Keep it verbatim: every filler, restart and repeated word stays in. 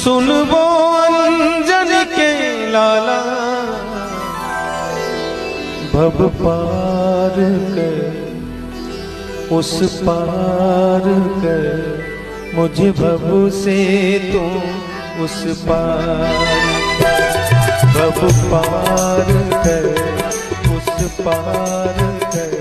सुन वो अंजन के लाला, भव पार कर उस पार कर, मुझे भव से तुम उस पार, भव पार कर उस पार कर,